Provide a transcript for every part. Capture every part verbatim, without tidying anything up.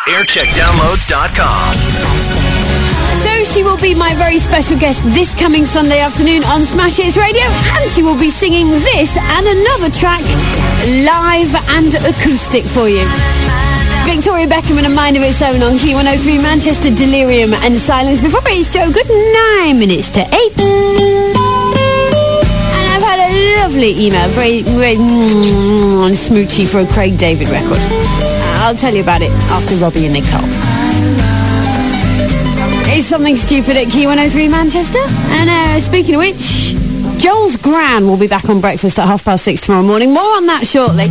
aircheck downloads dot com. So she will be my very special guest this coming Sunday afternoon on Smash Hits Radio, and she will be singing this and another track live and acoustic for you. Victoria Beckham and A Mind of Its Own on Key one oh three Manchester, Delirium and Silence. Before it's Joe, good nine minutes to eight. And I've had a lovely email, very, very mm, smoochy for a Craig David record. I'll tell you about it after Robbie and Nicole. It's Something Stupid at Key one oh three Manchester. And uh, speaking of which, Joel's Gran will be back on breakfast at half past six tomorrow morning. More on that shortly.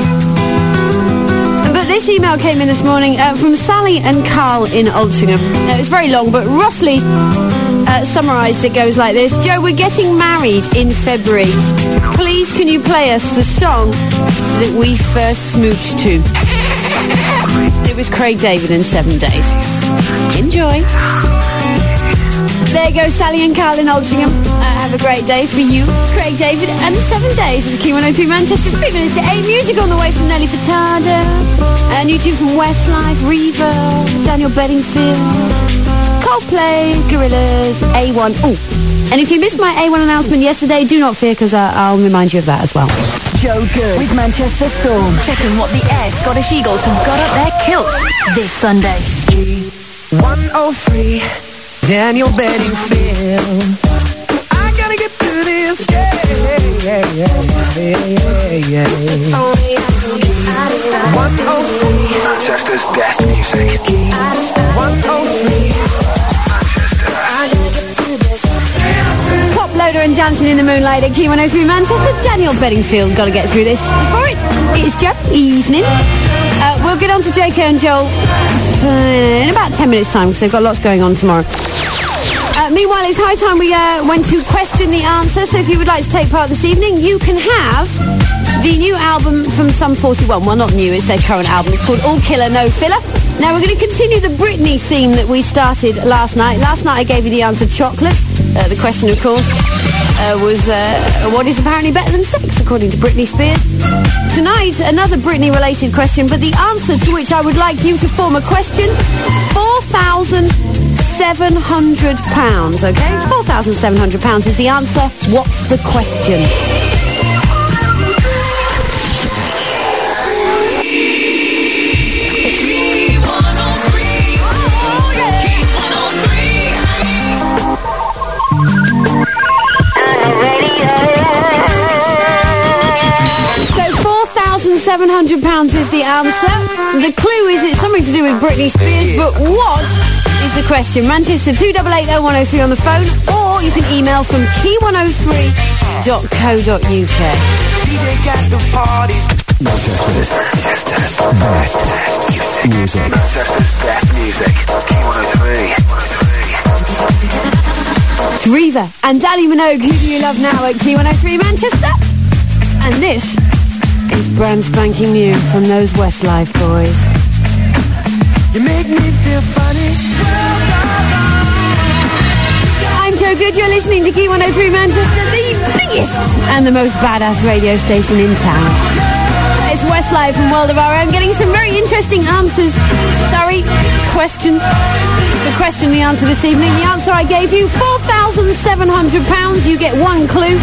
But this email came in this morning uh, from Sally and Carl in Altrincham. Uh, it's very long, but roughly uh, summarised it goes like this. Joe, we're getting married in February. Please can you play us the song that we first smooched to? It was Craig David in Seven Days. Enjoy. There goes Sally and Carl in Altrincham. Uh, have a great day for you, Craig David, and Seven Days of Key one oh three Manchester. Three minutes to eight. Music on the way from Nelly Furtado. Uh, new tune from Westlife, Reva, Daniel Bedingfield, Coldplay, Gorillaz, A one. Oh, and if you missed my A one announcement yesterday, do not fear, because uh, I'll remind you of that as well. Joe Good with Manchester Storm. Checking what the Air Scottish Eagles have got up their kilts this Sunday. one oh three, Daniel Bedingfield. I gotta get through this, yeah, yeah, yeah, yeah, yeah. one oh three, Manchester's best music. one oh three, Pop Loader and Dancing in the Moonlight at Key one oh three Manchester. Daniel Bedingfield, gotta get through this. Before it, it's Joe, evening. Uh, we'll get on to J K and Joel uh, in about ten minutes time, because they've got lots going on tomorrow. Uh, meanwhile, it's high time we uh, went to question the answer. So if you would like to take part this evening, you can have the new album from Sum forty-one. Well, not new, it's their current album. It's called All Killer, No Filler. Now, we're going to continue the Britney theme that we started last night. Last night I gave you the answer chocolate. Uh, the question, of course, uh, was uh, what is apparently better than sex, according to Britney Spears. Tonight, another Britney-related question, but the answer to which I would like you to form a question, four thousand seven hundred pounds, okay? four thousand seven hundred pounds is the answer. What's the question? seven hundred pounds is the answer. The clue is it's something to do with Britney Spears, but what is the question? Manchester two eight eight oh one oh three on the phone, or you can email from key one oh three dot co dot uk. D J got the parties. Manchester's best music. Manchester's best music. Key one oh three. It's Reva and Dali Minogue, who do you love now at Key one oh three Manchester? And this is brand spanking new from those Westlife boys. You make me feel funny. I'm Joe Good, you're listening to Key one oh three Manchester, the biggest and the most badass radio station in town. It's Westlife from World of Our Own, getting some very interesting answers. Sorry, questions. The question, the answer this evening. The answer I gave you, four thousand seven hundred pounds. You get one clue.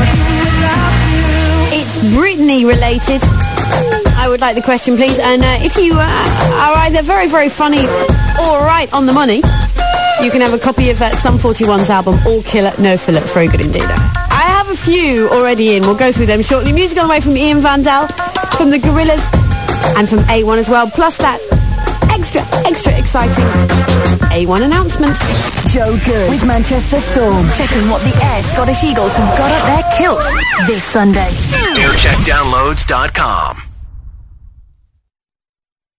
It's Britney related. I would like the question, please. And uh, if you uh, are either very, very funny or right on the money, you can have a copy of uh, Sum forty-one's album, All Killer, No Filler. It's very good indeed. I have a few already in. We'll go through them shortly. Music on the way from Ian Vandal, from the Gorillaz, and from A one as well. Plus that extra, extra exciting A one announcement. Joe Good with Manchester Storm. Checking what the Air Scottish Eagles have got up their kilts this Sunday. aircheck downloads dot com.